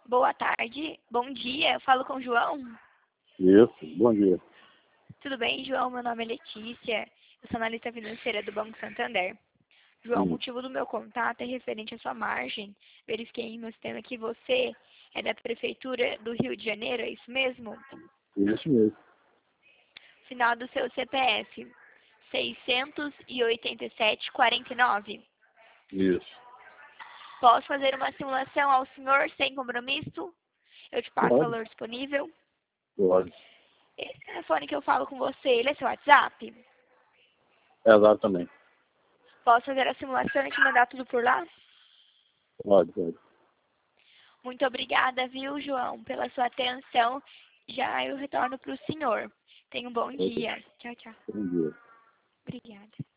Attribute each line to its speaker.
Speaker 1: Boa tarde, bom dia, eu falo com o João.
Speaker 2: Isso, bom dia.
Speaker 1: Tudo bem, João? Meu nome é Letícia, eu sou analista financeira do Banco Santander. João, o
Speaker 2: Sim,
Speaker 1: motivo do meu contato é referente à sua margem. Verifiquei em meu sistema que você é da Prefeitura do Rio de Janeiro, é isso mesmo?
Speaker 2: isso mesmo.
Speaker 1: Final do seu CPF, 687-49.
Speaker 2: Isso.
Speaker 1: Posso fazer uma simulação ao senhor sem compromisso? Eu te passo o
Speaker 2: Pode?
Speaker 1: valor disponível.
Speaker 2: Pode.
Speaker 1: Esse telefone que eu falo com você, ele é seu WhatsApp?
Speaker 2: Exatamente.
Speaker 1: Posso fazer a simulação e te mandar tudo por lá?
Speaker 2: Pode, pode.
Speaker 1: Muito obrigada, viu, João, pela sua atenção. Já eu retorno para o senhor. Tenha um bom
Speaker 2: Ok.
Speaker 1: dia. Tchau, tchau.
Speaker 2: Bom dia.
Speaker 1: Obrigada.